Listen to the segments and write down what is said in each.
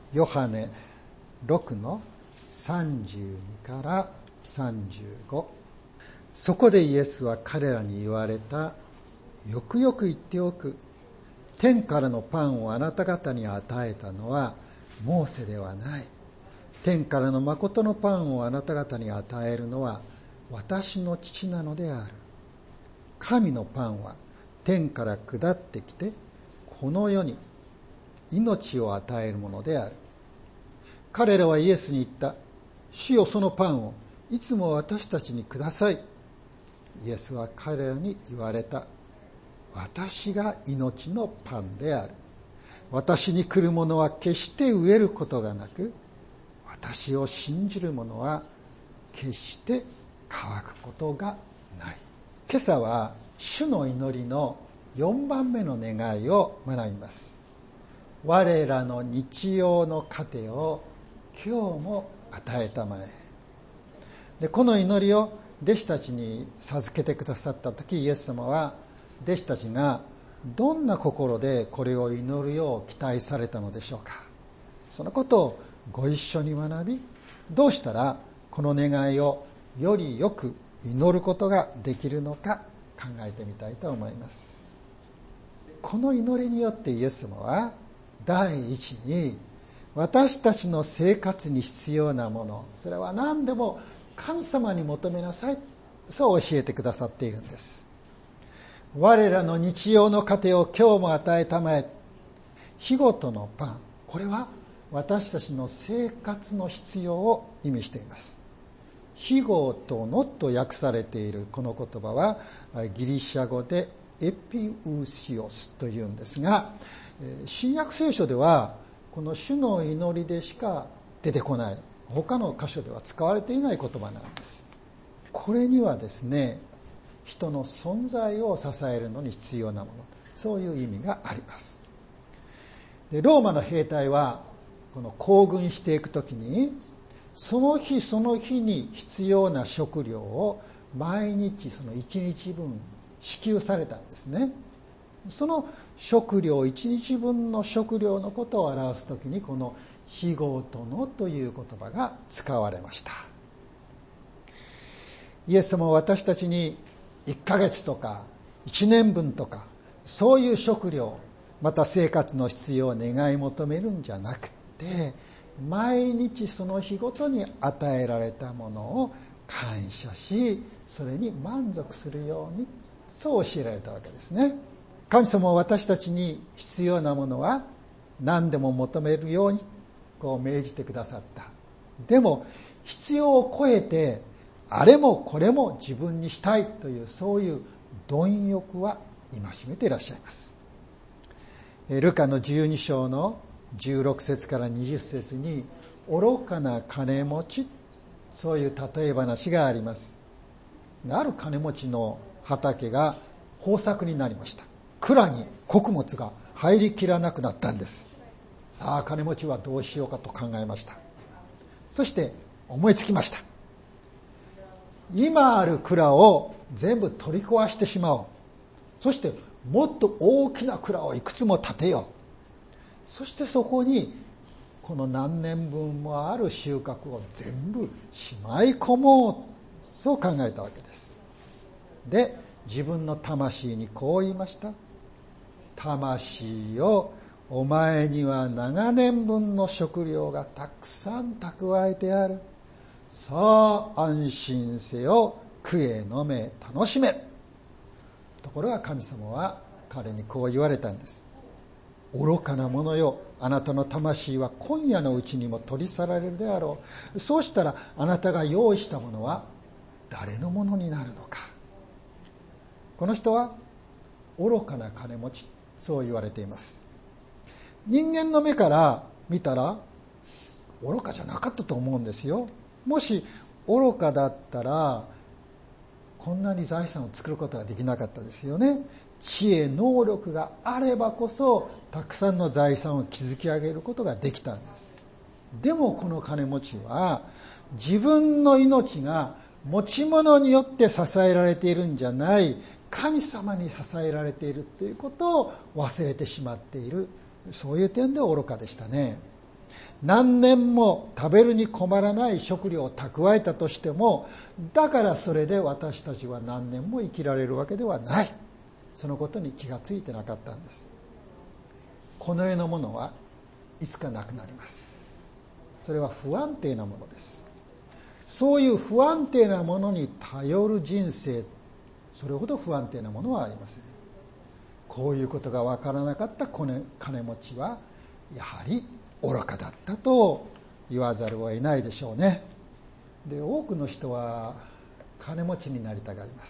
ヨハネ6の32から35。そこでイエスは彼らに言われた。よくよく言っておく。天からのパンをあなた方に与えたのはモーセではない。天からの誠のパンをあなた方に与えるのは私の父なのである。神のパンは天から下ってきて、この世に命を与えるものである。彼らはイエスに言った。主よ、そのパンをいつも私たちにください。イエスは彼らに言われた。私が命のパンである。私に来る者は決して飢えることがなく、私を信じる者は決して乾くことがない。今朝は主の祈りの4番目の願いを学びます。我らの日用の糧を今日も与えたまえ。で、この祈りを弟子たちに授けてくださったとき、イエス様は弟子たちがどんな心でこれを祈るよう期待されたのでしょうか。そのことをご一緒に学び、どうしたらこの願いをよりよく祈ることができるのか考えてみたいと思います。この祈りによってイエス様は第一に私たちの生活に必要なもの、それは何でも神様に求めなさい、そう教えてくださっているんです。我らの日用の糧を今日も与えたまえ。日ごとのパン、これは私たちの生活の必要を意味しています。日ごとのと訳されているこの言葉はギリシャ語でエピウシオスというんですが、新約聖書ではこの主の祈りでしか出てこない、他の箇所では使われていない言葉なんです。これにはですね、人の存在を支えるのに必要なもの、そういう意味があります。で、ローマの兵隊はこの行軍していくときにその日その日に必要な食料を毎日その1日分支給されたんですね。その食料、1日分の食料のことを表すときにこの日ごとのという言葉が使われました。イエス様は私たちに1ヶ月とか1年分とかそういう食料、また生活の必要を願い求めるんじゃなくて、毎日その日ごとに与えられたものを感謝し、それに満足するように、そう教えられたわけですね。神様は私たちに必要なものは何でも求めるようにこう命じてくださった。でも必要を超えてあれもこれも自分にしたいというそういう貪欲は戒めていらっしゃいます。ルカの12章の16節から20節に愚かな金持ち、そういう例え話があります。ある金持ちの畑が豊作になりました。蔵に穀物が入りきらなくなったんです。さあ金持ちはどうしようかと考えました。そして思いつきました。今ある蔵を全部取り壊してしまおう。そしてもっと大きな蔵をいくつも建てよう。そしてそこにこの何年分もある収穫を全部しまい込もう、そう考えたわけです。で、自分の魂にこう言いました。魂よ、お前には長年分の食料がたくさん蓄えてある。さあ安心せよ、食え飲め楽しめ。ところが神様は彼にこう言われたんです。愚かな者よ、あなたの魂は今夜のうちにも取り去られるであろう。そうしたらあなたが用意したものは誰のものになるのか。この人は愚かな金持ち、そう言われています。人間の目から見たら愚かじゃなかったと思うんですよ。もし愚かだったらこんなに財産を作ることができなかったですよね。知恵、能力があればこそたくさんの財産を築き上げることができたんです。でもこの金持ちは自分の命が持ち物によって支えられているんじゃない、神様に支えられているということを忘れてしまっている、そういう点で愚かでしたね。 何年も食べるに困らない食料を蓄えたとしても、だからそれで私たちは何年も生きられるわけではない。そのことに気がついてなかったんです。この世のものはいつかなくなります。それは不安定なものです。そういう不安定なものに頼る人生、それほど不安定なものはありません。こういうことが分からなかった金持ちはやはり愚かだったと言わざるを得ないでしょうね。で、多くの人は金持ちになりたがります。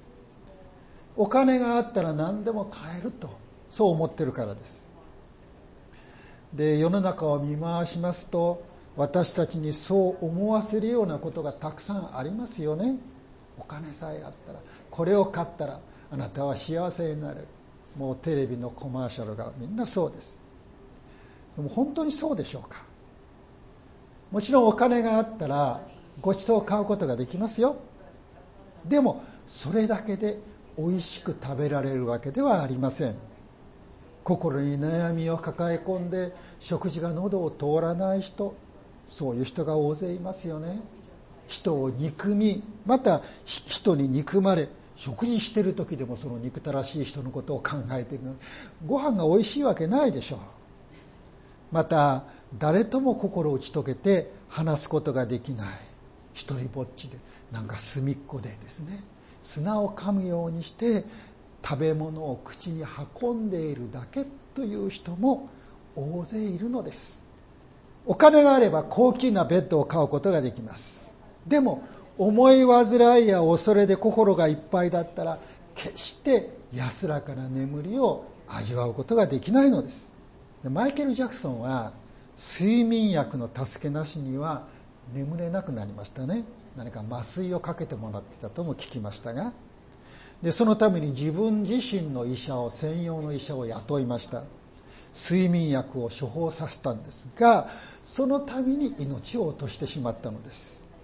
お金があったら何でも買えると、そう思ってるからです。で、世の中を見回しますと、私たちにそう思わせるようなことがたくさんありますよね。お金さえあったら、これを買ったらあなたは幸せになれる。もうテレビのコマーシャルがみんなそうです。でも本当にそうでしょうか。もちろんお金があったらごちそうを買うことができますよ。でもそれだけで美味しく食べられるわけではありません。心に悩みを抱え込んで食事が喉を通らない人、そういう人が大勢いますよね。人を憎み、また人に憎まれ、食事している時でもその憎たらしい人のことを考えているの。ご飯が美味しいわけないでしょう。また誰とも心を打ち解けて話すことができない、一人ぼっちでなんか隅っこでですね、砂を噛むようにして食べ物を口に運んでいるだけという人も大勢いるのです。お金があれば高級なベッドを買うことができます。でも思い煩いや恐れで心がいっぱいだったら決して安らかな眠りを味わうことができないのです。マイケル・ジャクソンは睡眠薬の助けなしには眠れなくなりましたね。何か麻酔をかけてもらってたとも聞きましたが、でそのために自分自身の専用の医者を雇いました。睡眠薬を処方させたんですが、その度に命を落としてしまったのです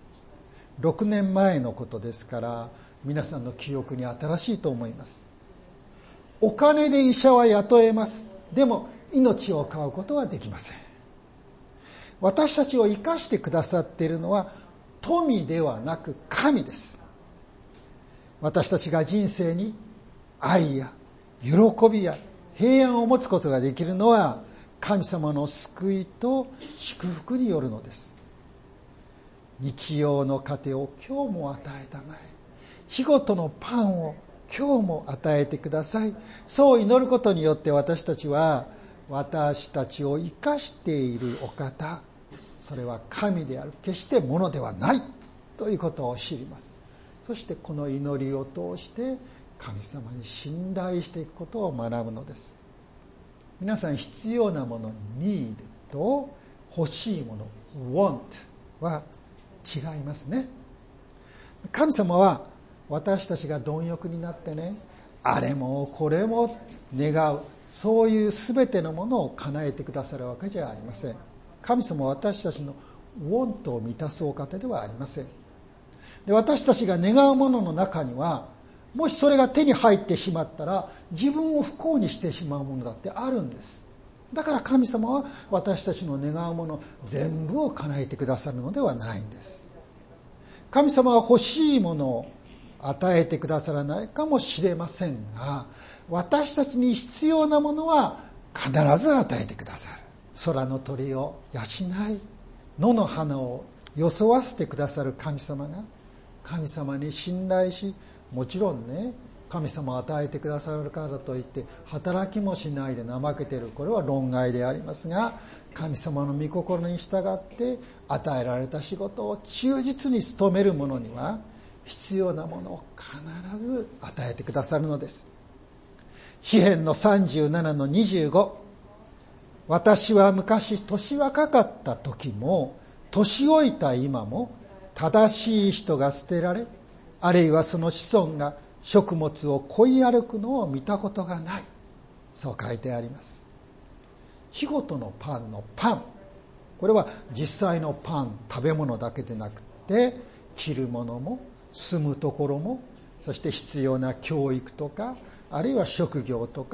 。6年前のことですから皆さんの記憶に新しいと思います。お金で医者は雇えます。でも命を買うことはできません。私たちを生かしてくださっているのは富ではなく神です。私たちが人生に愛や喜びや平安を持つことができるのは神様の救いと祝福によるのです。日曜の糧を今日も与えたまえ、日ごとのパンを今日も与えてください。そう祈ることによって私たちは私たちを生かしているお方、それは神である、決して物ではないということを知ります。そしてこの祈りを通して神様に信頼していくことを学ぶのです。皆さん、必要なもの need と欲しいもの want は違いますね。神様は私たちが貪欲になってね、あれもこれも願う、そういうすべてのものを叶えてくださるわけじゃありません。神様は私たちの want を満たすお方ではありません。で、私たちが願うものの中には、もしそれが手に入ってしまったら自分を不幸にしてしまうものだってあるんです。だから神様は私たちの願うもの全部を叶えてくださるのではないんです。神様は欲しいものを与えてくださらないかもしれませんが、私たちに必要なものは必ず与えてくださる。空の鳥を養い、野の花を装わせてくださる神様が、神様に信頼し、もちろんね、神様を与えてくださるからといって働きもしないで怠けている、これは論外でありますが、神様の御心に従って与えられた仕事を忠実に務める者には必要なものを必ず与えてくださるのです。詩編の37の25、私は昔年若かった時も年老いた今も正しい人が捨てられ、あるいはその子孫が食物を乞い歩くのを見たことがない、そう書いてあります。日ごとのパンのパン、これは実際のパン、食べ物だけでなくて、着るものも住むところも、そして必要な教育とか、あるいは職業とか、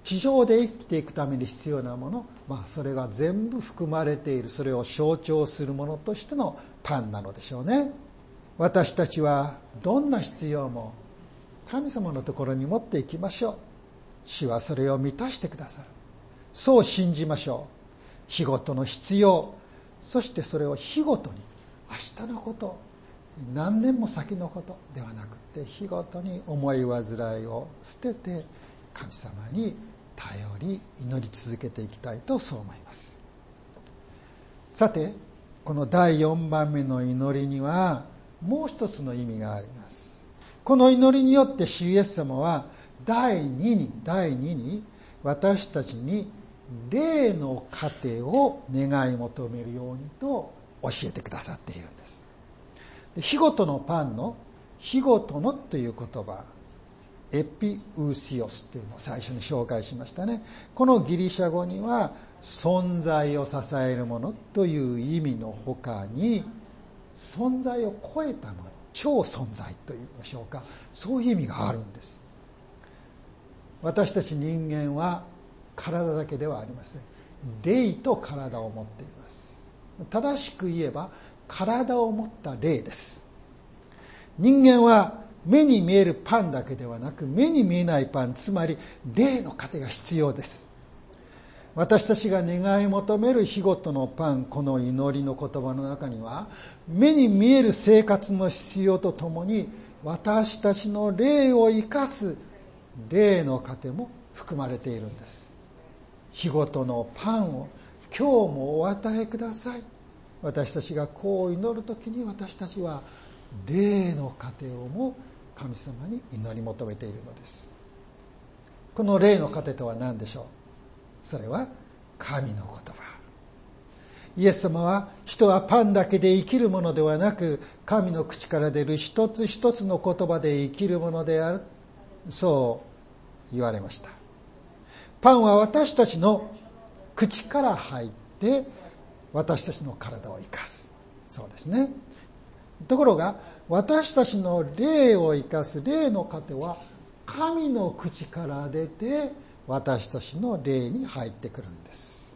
地上で生きていくために必要なもの、それが全部含まれている、それを象徴するものとしてのパンなのでしょうね。私たちはどんな必要も神様のところに持っていきましょう。主はそれを満たしてくださる。そう信じましょう。日ごとの必要、そしてそれを日ごとに、明日のこと、何年も先のことではなくて、日ごとに思い煩いを捨てて神様に頼り祈り続けていきたいとそう思います。さて、この第4番目の祈りにはもう一つの意味があります。この祈りによって主イエス様は第二に私たちに霊の糧を願い求めるようにと教えてくださっているんです。日ごとのパンの日ごとのという言葉、エピウーシオスというのを最初に紹介しましたね。このギリシャ語には存在を支えるものという意味の他に、存在を超えたもの、超存在と言いましょうか、そういう意味があるんです。私たち人間は体だけではありません。霊と体を持っています。正しく言えば体を持った霊です。人間は目に見えるパンだけではなく、目に見えないパン、つまり霊の糧が必要です。私たちが願い求める日ごとのパン、この祈りの言葉の中には、目に見える生活の必要とともに、私たちの霊を生かす霊の糧も含まれているんです。日ごとのパンを今日もお与えください。私たちがこう祈るときに、私たちは霊の糧をも神様に祈り求めているのです。この霊の糧とは何でしょう。それは神の言葉。イエス様は、人はパンだけで生きるものではなく、神の口から出る一つ一つの言葉で生きるものである、そう言われました。パンは私たちの口から入って私たちの体を生かす。そうですね。ところが私たちの霊を生かす霊の糧は神の口から出て私たちの霊に入ってくるんです。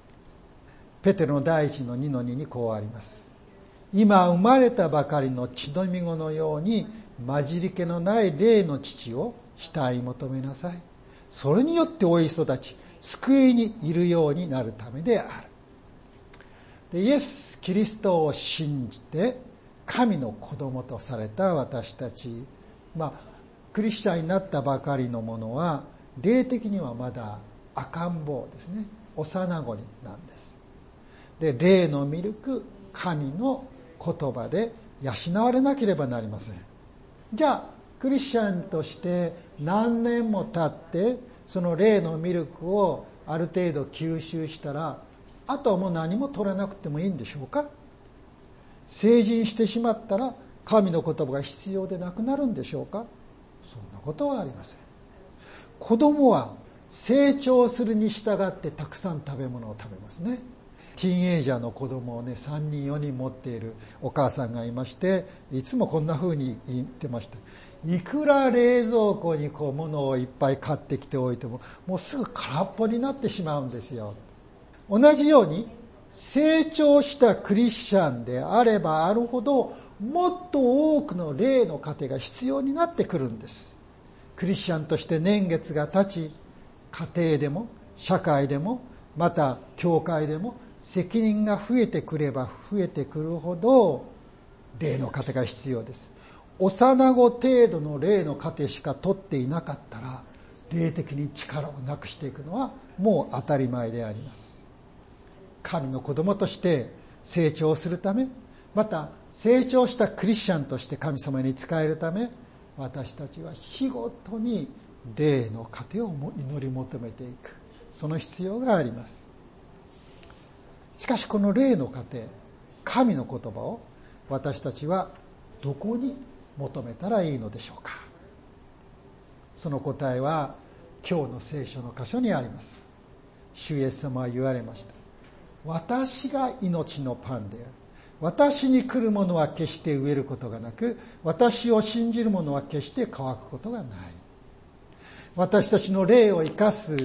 ペテロの第一の2の2にこうあります。今生まれたばかりの血のみ子のように混じり気のない霊の父を慕い求めなさい。それによって追い育ち、救いにいるようになるためである。で、イエス・キリストを信じて神の子供とされた私たち、クリスチャンになったばかりのものは霊的にはまだ赤ん坊ですね。幼子なんです。で、霊のミルク、神の言葉で養われなければなりません。じゃあクリスチャンとして何年も経ってその霊のミルクをある程度吸収したら、あとはもう何も取らなくてもいいんでしょうか。成人してしまったら神の言葉が必要でなくなるんでしょうか。そんなことはありません。子供は成長するに従ってたくさん食べ物を食べますね。ティーンエイジャーの子供をね、3人4人持っているお母さんがいまして、いつもこんな風に言ってました。いくら冷蔵庫に物をいっぱい買ってきておいても、もうすぐ空っぽになってしまうんですよ。同じように成長したクリスチャンであればあるほど、もっと多くの霊の糧が必要になってくるんです。クリスチャンとして年月が経ち、家庭でも社会でもまた教会でも責任が増えてくれば増えてくるほど霊の糧が必要です。幼子程度の霊の糧しか取っていなかったら、霊的に力をなくしていくのはもう当たり前であります。神の子供として成長するため、また成長したクリスチャンとして神様に仕えるため、私たちは日ごとに霊の糧を祈り求めていく、その必要があります。しかしこの霊の糧、神の言葉を私たちはどこに求めたらいいのでしょうか。その答えは今日の聖書の箇所にあります。主イエス様は言われました。私が命のパンである。私に来るものは決して飢えることがなく、私を信じる者は決して乾くことがない。私たちの霊を生かす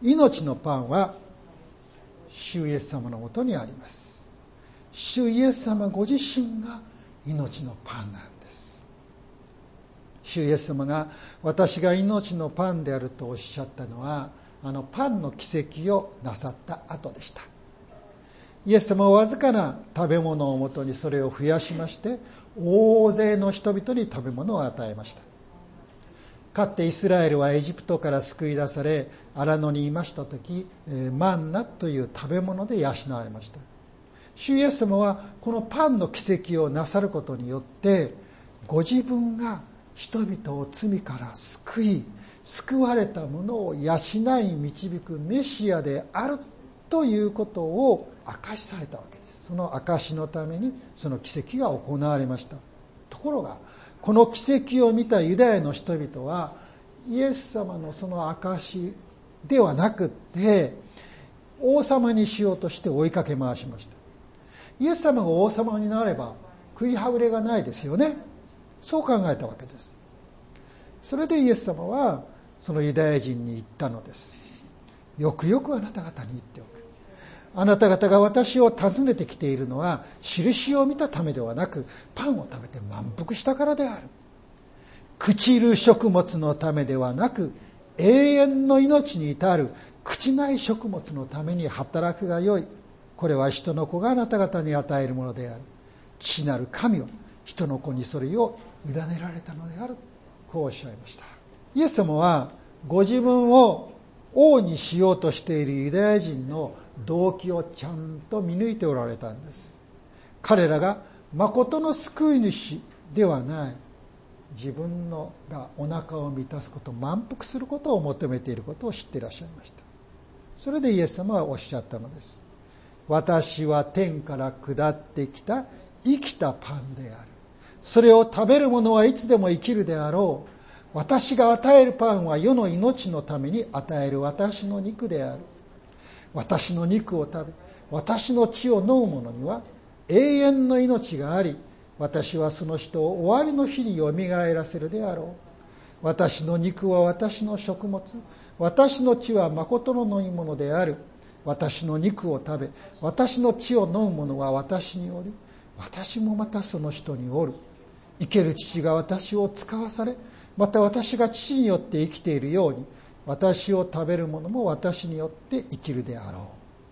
命のパンは主イエス様のもとにあります。主イエス様ご自身が命のパンなんです。主イエス様が私が命のパンであるとおっしゃったのは、パンの奇跡をなさった後でした。イエス様はわずかな食べ物をもとにそれを増やしまして、大勢の人々に食べ物を与えました。かつてイスラエルはエジプトから救い出され、荒野にいましたとき、マンナという食べ物で養われました。主イエス様はこのパンの奇跡をなさることによって、ご自分が人々を罪から救い、救われた者を養い導くメシアであるということを証しされたわけです。その証しのためにその奇跡が行われました。ところが、この奇跡を見たユダヤの人々は、イエス様のその証しではなくって、王様にしようとして追いかけ回しました。イエス様が王様になれば食いはぐれがないですよね。そう考えたわけです。それでイエス様はそのユダヤ人に言ったのです。よくよくあなた方に言っておく。あなた方が私を訪ねてきているのは印を見たためではなく、パンを食べて満腹したからである。朽ちる食物のためではなく、永遠の命に至る朽ちない食物のために働くがよい。これは人の子があなた方に与えるものである。父なる神は人の子にそれを委ねられたのである。こうおっしゃいました。イエス様はご自分を王にしようとしているユダヤ人の動機をちゃんと見抜いておられたんです。彼らが誠の救い主ではない、自分のがお腹を満たすこと、満腹することを求めていることを知っていらっしゃいました。それでイエス様はおっしゃったのです。私は天から下ってきた生きたパンである。それを食べる者はいつでも生きるであろう。私が与えるパンは世の命のために与える私の肉である。私の肉を食べ、私の血を飲む者には永遠の命があり、私はその人を終わりの日によみがえらせるであろう。私の肉は私の食物、私の血は誠の飲み物である。私の肉を食べ、私の血を飲む者は私におり、私もまたその人におる。生ける父が私を使わされ、また私が父によって生きているように、私を食べる者も私によって生きるであろう。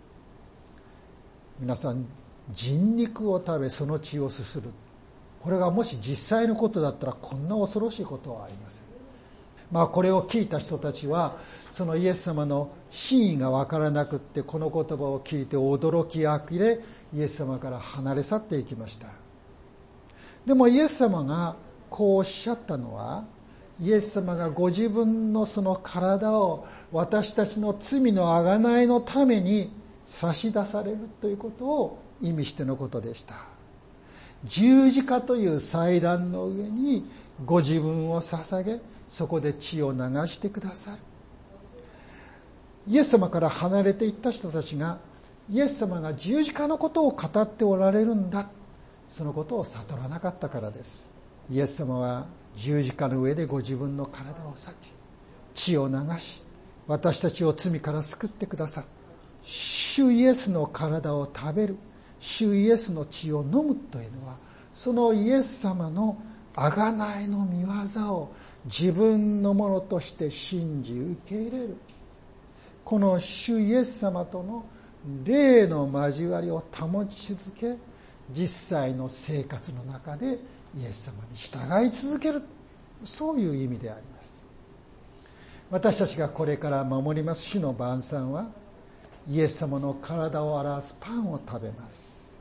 皆さん、人肉を食べその血をすする。これがもし実際のことだったらこんな恐ろしいことはありません。これを聞いた人たちは、そのイエス様の真意がわからなくって、この言葉を聞いて驚きあきれ、イエス様から離れ去っていきました。でもイエス様がこうおっしゃったのは、イエス様がご自分のその体を私たちの罪の贖いのために差し出されるということを意味してのことでした。十字架という祭壇の上にご自分を捧げ、そこで血を流してくださる。イエス様から離れていった人たちが、イエス様が十字架のことを語っておられるんだ、そのことを悟らなかったからです。イエス様は十字架の上でご自分の体を裂き、血を流し、私たちを罪から救ってくださる。主イエスの体を食べる、主イエスの血を飲むというのは、そのイエス様の贖いの御業を自分のものとして信じ受け入れる。この主イエス様との霊の交わりを保ち続け、実際の生活の中でイエス様に従い続ける、そういう意味であります。私たちがこれから守ります主の晩餐は、イエス様の体を表すパンを食べます。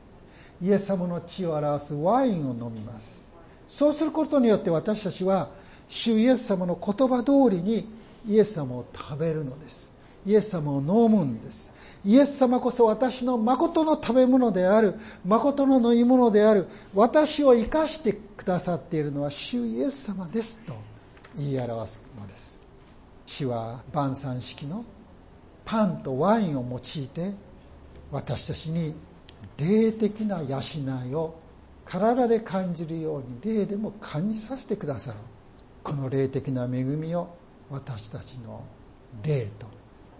イエス様の血を表すワインを飲みます。そうすることによって私たちは主イエス様の言葉通りにイエス様を食べるのです。イエス様を飲むんです。イエス様こそ私の誠の食べ物である、誠の飲み物である、私を生かしてくださっているのは主イエス様ですと言い表すのです。主は晩餐式のパンとワインを用いて、私たちに霊的な養いを体で感じるように霊でも感じさせてくださる。この霊的な恵みを私たちの霊と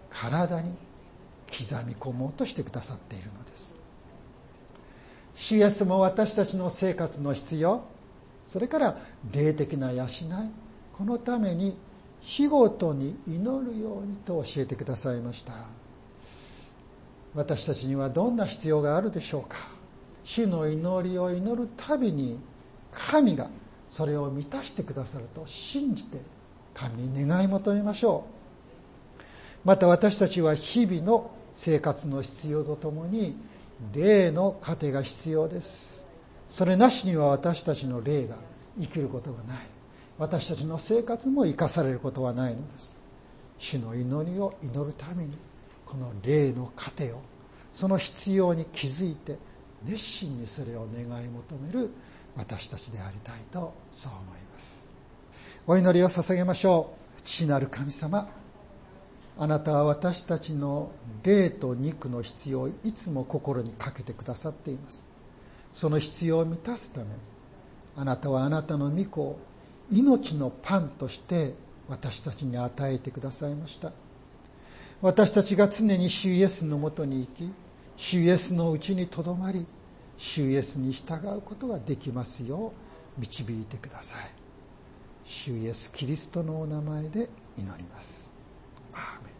体に刻み込もうとしてくださっているのです。主イエスも私たちの生活の必要、それから霊的な養い、このために日ごとに祈るようにと教えてくださいました。私たちにはどんな必要があるでしょうか。主の祈りを祈るたびに神がそれを満たしてくださると信じて神に願い求めましょう。また私たちは日々の生活の必要とともに霊の糧が必要です。それなしには私たちの霊が生きることがない。私たちの生活も生かされることはないのです。主の祈りを祈るためにこの霊の糧を、その必要に気づいて熱心にそれを願い求める私たちでありたいとそう思います。お祈りを捧げましょう。父なる神様、あなたは私たちの霊と肉の必要をいつも心にかけてくださっています。その必要を満たすため、あなたはあなたの御子を命のパンとして私たちに与えてくださいました。私たちが常に主イエスのもとに行き、主イエスのうちにとどまり、主イエスに従うことができますよう導いてください。主イエスキリストのお名前で祈ります。アーメン。